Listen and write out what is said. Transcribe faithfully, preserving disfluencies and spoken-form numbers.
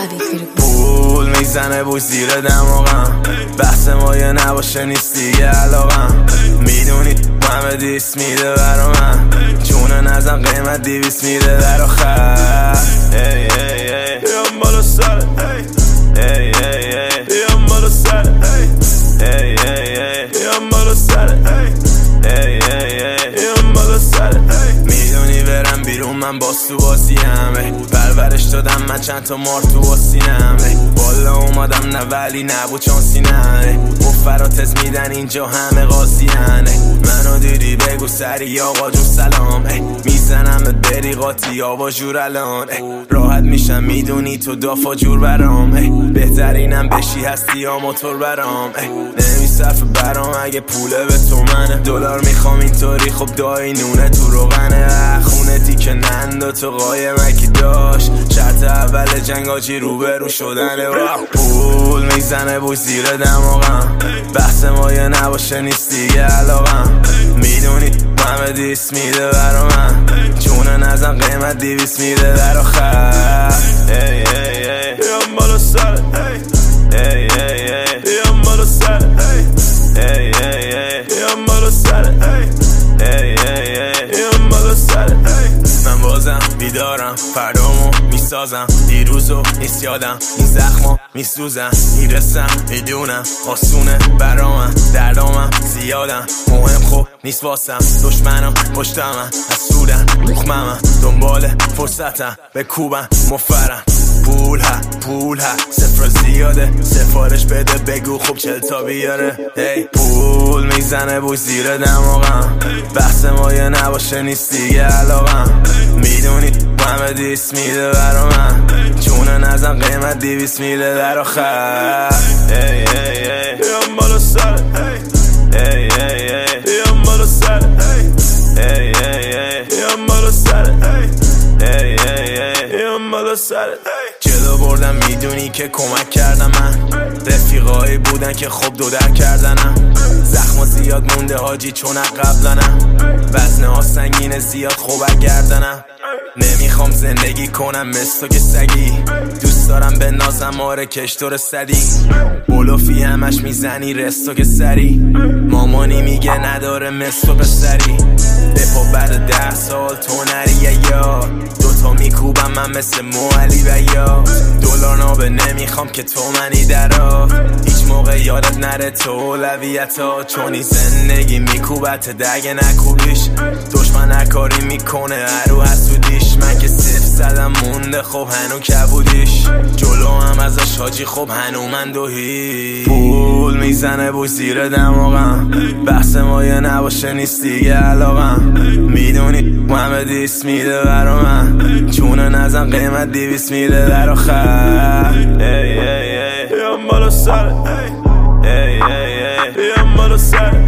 پول میزنه بوی زیر دماغم، بحث ما یه نباشه نیست دیگه علاقم. میدونی همه دیس میده برا من، چونه نزن قیمت دیویس میده در آخر. ای ای ای بیام بالا سر، ای ای ای بیام بالا سر، ای ای ای بیام بالا سر، ای ای ای بیام بالا سر. میدونی برم بیرون من باز تو بازیم، پرورش دادم من چند تا مار تو آسینم. بالا اومدم نه ولی نبود چانسینم، فراتز میدن اینجا همه قاضیان. منو دیدی بگو سری آقا جون سلام، میزنم بری قاطی آوا جور الان. راحت میشم میدونی تو دافا جور برام، بهترینم بشی هستی یا موتور برام. نمیصرف برام اگه پوله به تو منه، دلار میخوام اینطوری خب دایی نونه تو روغنه. خونه تیکه نند تو قایمکی داشت، شرط اول جنگ آجی روبرو شدنه. پول میزنه بوی زیر دماغم، بحث ما یه نباشه نیست دیگه علاقم. میدونی همه دیس میده برا من، چونه نزن قیمت دیویس میده در آخر. ای ای ای بیام بالا سر، ای ای ای بیام بالا سر، ای ای ای بیام بالا سر، ای ای ای بیام بالا سر. من بازم بیدارم فردامو میسازم، دیروزو نیست یادم این زخمو میسوزم. میرسم میدونم آسونه برامن، دردامم زیادم مهم خوب نیست واسم. دشمنم پشتمن حسودن مخممن، دنبال فرصتم به کوبن مفرم. پول ها پول ها صفر زیاده، سفارش بده بگو خوب چل تا بیاره. هی پول میزنه بوی زیر دماغم، بحث ما یه نباشه نیست دیگه علاقم. میدونی همه دیس میده برا من، چونه نزن قیمت دیویس میده در آخر. ای ای ای بیام بالا سر، ای ای ای بیام بالا سر، ای ای ای بیام بالا سر، ای ای ای بیام بالا سر. جلو بردم میدونی که کمک کردم من، رفیقایی بودن که خوب دو در کردنم. زخم زیاد مونده حاجی چون قبلنم، وزنه ها سنگین زیاد خوبک گردنم. نمیخوام زندگی کنم مثل تو که سگی، دوست دارم به نازم آره کشتور صدی. بلوفی همش میزنی رستو که سری، مامانی میگه نداره مثل تو پسری. بپا بعد ده سال تو نریه یار، دوتا میکوبم من مثل موعلی و یا دلار نابه. نمیخوام که تو منی درا، هیچ موقع یادت نره تو اولویت ها، چونی زندگی میکوبت دگه نکوبیش. دشمن نکاری میکنه هرو حسودیش، من که صفر زدم مونده خب هنو کبودیش. جلو هم ازش حاجی خب هنو من دوهی. پول میزنه بوی زیر دماغم، بحث ما یه نباشه نیست دیگه علاقم. میدونی همه دیس میده برا من، چونه نزن قیمت دیویس میده در آخر. ای ای ای بیام بالا سر، ای ای ای بیام بالا سر.